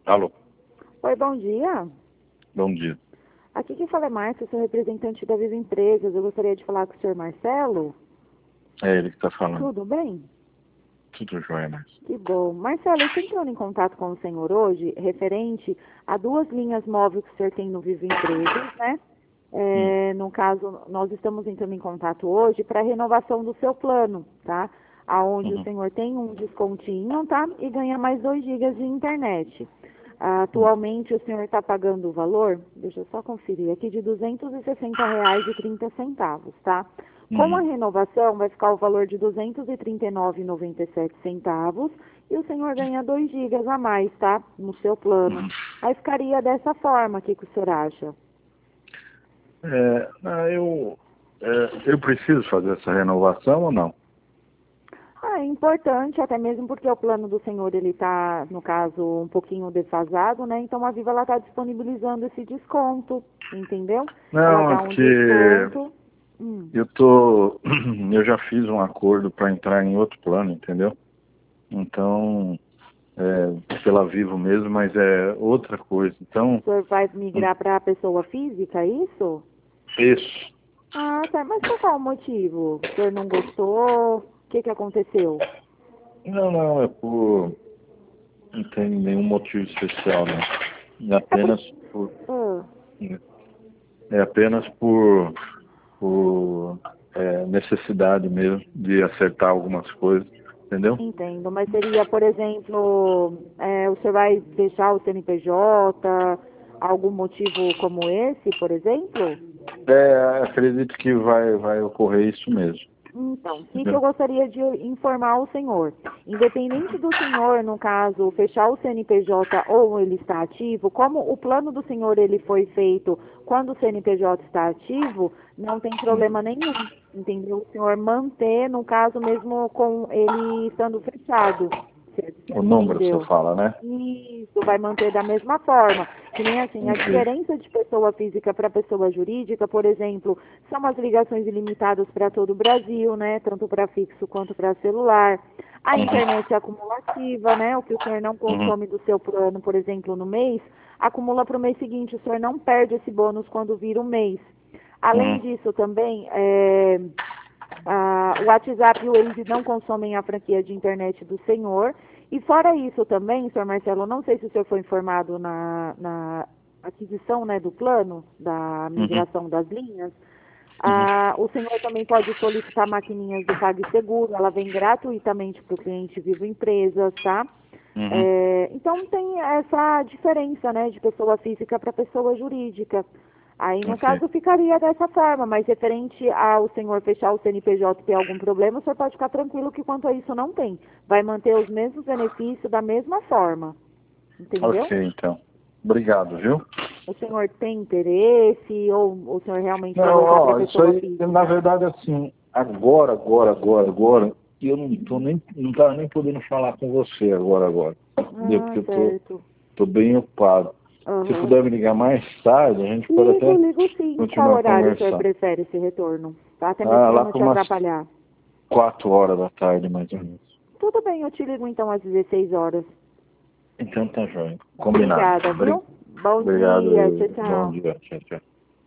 Alô, Oi, bom dia. bom dia. Aqui quem fala é Márcia, sou representante da Viva Empresas. Eu gostaria de falar com o senhor Marcelo. É ele que está falando. Tudo bem? Tudo jóia, mas. Que bom. Marcelo, eu estou entrando em contato com o senhor hoje, referente a duas linhas móveis que o senhor tem no Viva Empresas, né? No caso, nós estamos entrando em contato hoje para a renovação do seu plano, tá? Aonde o Uhum. senhor tem um descontinho, tá? E ganha mais 2 gigas de internet. Atualmente o senhor está pagando o valor, deixa eu só conferir aqui, de R$ 260,30, tá? Com a Uhum. renovação vai ficar o valor de R$ 239,97 e o senhor ganha 2 gigas a mais, tá? No seu plano. Uhum. Aí ficaria dessa forma, o que o senhor acha? Eu preciso fazer essa renovação ou não? É importante, até mesmo porque o plano do senhor, ele está, no caso, um pouquinho defasado, né? Então a Viva, ela está disponibilizando esse desconto, entendeu? Ela Não, é dá um porque desconto. Hum. eu já fiz um acordo para entrar em outro plano, entendeu? Então, pela Vivo mesmo, mas é outra coisa. O Então, senhor vai migrar para a pessoa física, é isso? isso. Ah, tá. Mas por qual motivo? O senhor não gostou? O que aconteceu? Não, não tem nenhum motivo especial, né? É É por... apenas por, Ah, é apenas por necessidade mesmo de acertar algumas coisas, entendeu? entendo. Mas seria, por exemplo, o senhor vai deixar o CNPJ, algum motivo como esse, por exemplo? Acredito que vai ocorrer isso mesmo, Então, o que eu entendeu? gostaria de informar o senhor? Independente do senhor, no caso, fechar o CNPJ ou ele está ativo, como o plano do senhor ele foi feito quando o CNPJ está ativo, não tem problema nenhum, entendeu? O senhor manter, no caso mesmo com ele estando fechado, você O número você entendeu? fala, né? Isso, vai manter da mesma forma. Que nem assim, a Ok. diferença de pessoa física para pessoa jurídica, por exemplo, são as ligações ilimitadas para todo o Brasil, né? Tanto para fixo quanto para celular. A Uhum, internet acumulativa, né? O que o senhor não uhum, consome do seu plano, por exemplo, no mês, acumula para o mês seguinte. O senhor não perde esse bônus quando vira um mês. Além uhum. disso, também, o WhatsApp e o Waze não consomem a franquia de internet do senhor. E fora isso também, senhor Marcelo, não sei se o senhor foi informado na aquisição, né, do plano, da Uhum, migração das linhas. uhum, O senhor também pode solicitar maquininhas do PagSeguro, ela vem gratuitamente para o cliente Vivo Empresas, tá? uhum. Então tem essa diferença, né, de pessoa física para pessoa jurídica. Aí, no Ok. caso, ficaria dessa forma, mas referente ao senhor fechar o CNPJ e ter algum problema, o senhor pode ficar tranquilo que quanto a isso não tem. Vai manter os mesmos benefícios da mesma forma, entendeu? Ok, então. Obrigado, viu? O senhor tem interesse ou o senhor realmente vai Não, voltar para a ó, isso pessoa aí, na física? verdade, assim, agora, eu não tava nem podendo falar com você agora. Entendeu? Ah, Porque eu certo. tô bem ocupado. Se Aham. puder me ligar mais tarde, a gente pode Ligo, até ligo sim. Qual continuar horário o senhor conversando. prefere esse retorno? Tá? Até mesmo Ah, para lá não por te umas atrapalhar. 4 horas da tarde, mais ou menos. Tudo bem, eu te ligo então às 16 horas. Então tá jóia. Combinado. Obrigada, viu? Bom dia, Obrigado. tchau, Bom tchau. dia. Tchau, tchau.